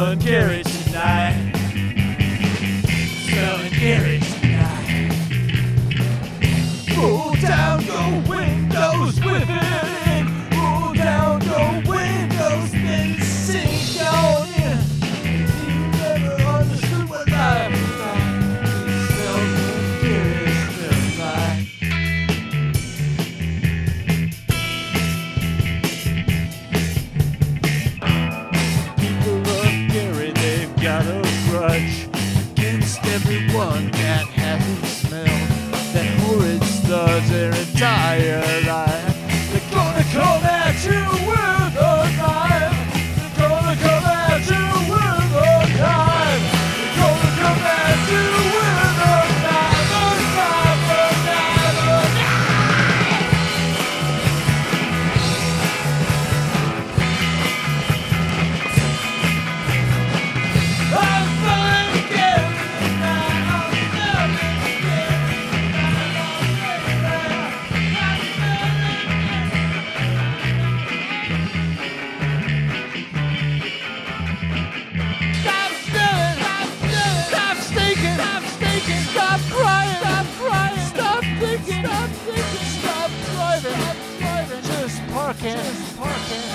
Smelling Gary tonight. Smelling Gary tonight. Roll down your windows with it. Roll down your windows, then sink on in. You never understood what life was like. Smelling Gary tonight. People of Gary, they've got a grudge against everyone that hasn't smelled that horrid sludge their entire life. They're gonna come at you with a knife. They're gonna come at you with a knife. They're gonna come at you with a knife, a knife, a knife, a knife. I'm smelling Gary tonight. I'm smelling Gary tonight. Stop smelling, stop stinking, stop crying, stop thinking, stop driving, just parking.